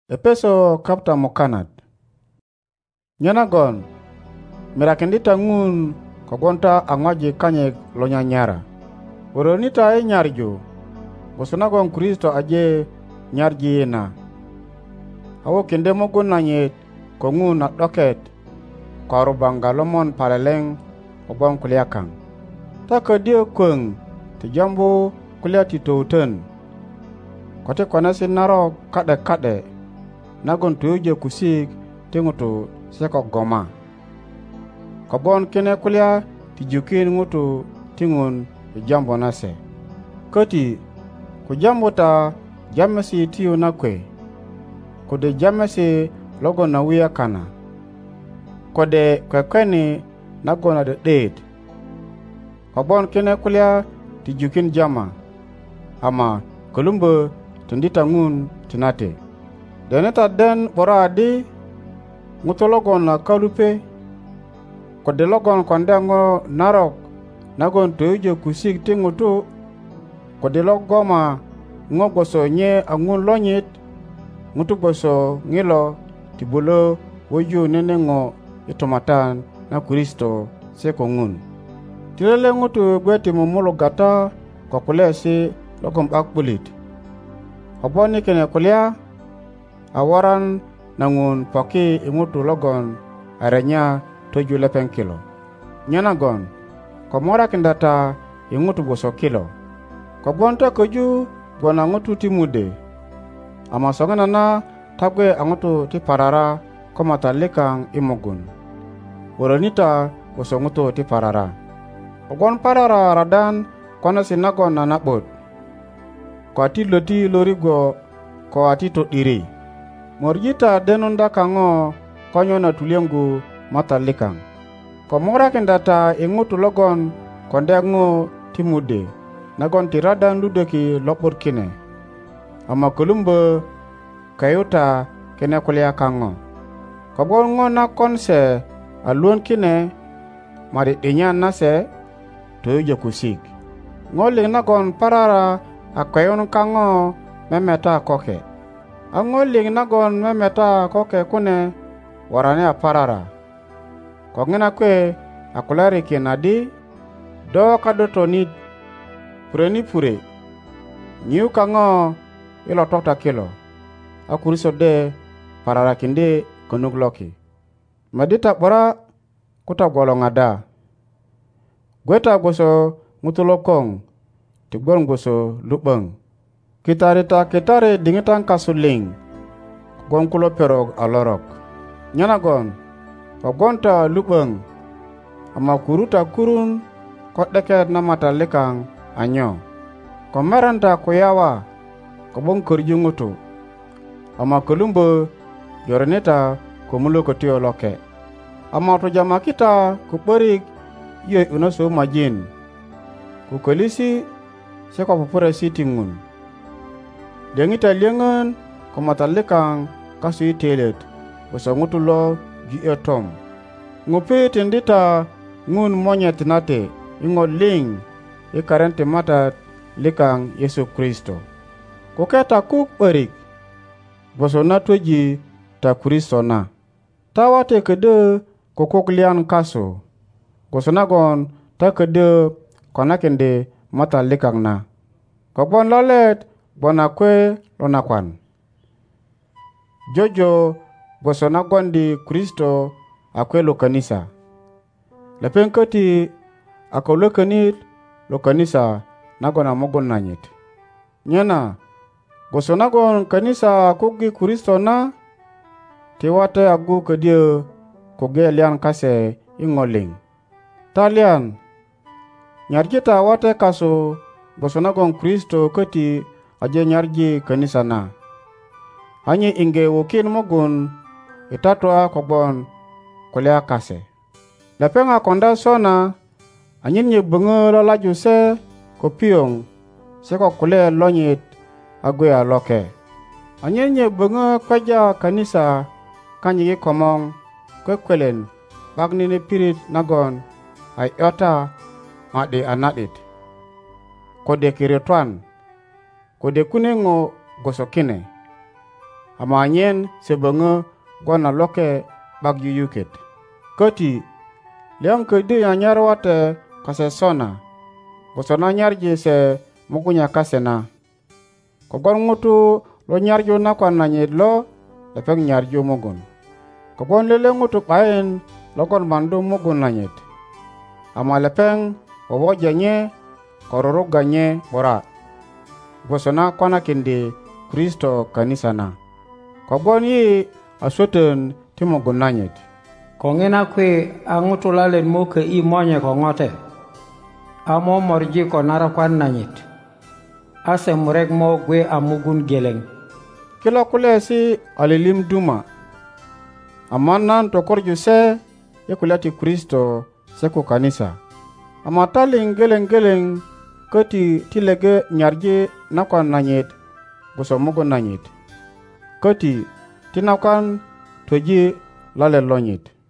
Epeso kapta mokanat. Nyanagon mirakindita ngun kogonta angoji kanyek lo nyanyara. Woronita e nyarju bosunagon Kristo aje nyarji ina. Awo kinde mogun nanyit ko ngun at doket korubanga lomon paleleng ogon kuliakang. Taka dio kung ti jambu kulia ti touten. Kote konasin naro kade nagon tuyuje kusik tingutu seko goma. Kobon kine kulia tijukin ngutu tingun jambo nase. Koti kujambo ta jamesi tiyo nakwe. Kode jamesi logo na wia kana. Kode kwekweni nago na deed. Kobon kine kulia tijukin jama. Ama kolumbo tundita ngun tinate. Deneta den bora adi ngutulogon na kalupe kode logon kondengo narok nagon tuyuje kusik tingutu kode logoma ngogoso nye angun lonyit ngutu goso ngilo tibulo woju nenengo itomatan na Kristo seko ngun. Tilele ngutu gweti mumulu gata kokulesi logom akbulit. Oboni kene kulia awaran nangun poki ingutu logon arenya toju lepeng kilo. Nyanagon komora kindata ingutu boso kilo. Kobonta koju gona ngutu timude. Ama songana na tabwe angutu ti parara komata lekang imogun. Woronita boso ngutu ti parara. Ogon parara radan kona sinagon na nakbot. Ko ati loti lorigo ko ati to diri. Morjita denunda kango konyo na tuliengu mata likang. Komora kendata ingutu logon kondengu timude. Nagon tiradan ludeki lopur kine. Ama kolumbo kayuta kene kulia kango. Kobon ngo na konse aluon kine mari dinyan nase toyo kusik. Ngoling nagon parara akayon kango memeta koke. Angoling nagon memeta koke kune warane aparara. Kongena kwe akulari kinadi do kadoto nid pureni pure. Nyiu kango ilo tokta kilo. Akuriso de parara kinde konugloki. Madita bora kuta golong ada. Gweta goso ngutulokong tigbon goso lupeng. Kitare dingitan kasuling gonkulo perog alorok. Nyanagon kogonta lupeng ama kuruta kurun kodeket na mata lekang anyo. Komeranta kuyawa kobong kerjungutu ama kolumbo yoreneta kumulo kotio loke. Ama tojama kita kuperik ye unoso majin kukolisi seko pupure sitingun. Dengita liengan komata lekang kasu itelet usangutu lo tom. Ngupi tindita ngun monyet nate ingo ling ikarente mata lekang Yesu Kristo. Kuketa kuk perik bosona toji ta Kristo na. Tawate kede kukuk lian kasu. Gosonagon ta kede konakende mata lekang na. Kobon lalet bona kwe lonakwan. Jojo bosonagon di Kristo akwe lo kanisa. Lepengkoti ako lo kanit lo kanisa nagona mogon nanyit. Nyana bosonagon kanisa kugi Kristo na tiwate agu kedie kuge lian kase ingoling. Talian nyarjita wate kaso bosonagon Kristo keti aje nyarji kanisa na. Hanyi inge wukin mogun itatwa kobon kulia kase. Lepenga konda sona anyin nye bunga lalaju se kopiong seko kule lonyit agwe aloke. Anyin nye bunga kwaja kanisa kanyi komong kwekwelen bagnini pirit nagon ay yota madi anadit. Kode kiritwan kode kunengo gosokine. ama anyen seböŋö gwon a loke 'bak yuyuket. Köti liyaŋ ködö nyanyar wate kase sona gwoso na nyarji se mugunya kase na. Kogwon ŋutu lo nyarju nakwan nanyit lo lepeŋ nyarju mugun. Kogwon lele ŋutu 'bayin logon mandu mugun nanyit, ama lepeŋ wowoja nye ko ruruga nye 'bura gwoso na konakindi Kristo kanisa na. Kogwon yi a swötön ti mugun nanyit. Ko ŋina kwe a ŋutu lalet mo kö'i monye ko ŋote, a mo morji ko narakwan nanyit, a se murek mo gwe a mugun geleŋ. Kilo kulyaesi a lilim duma, ama nan tokorju se i kulya ti Kristo se ku kanisa. Ama ta liŋ geleŋ geleŋ köti ti lege nyarji nakwan nanyit gwoso mugun nanyit. Köti ti nakwan twöji lalet lonyit.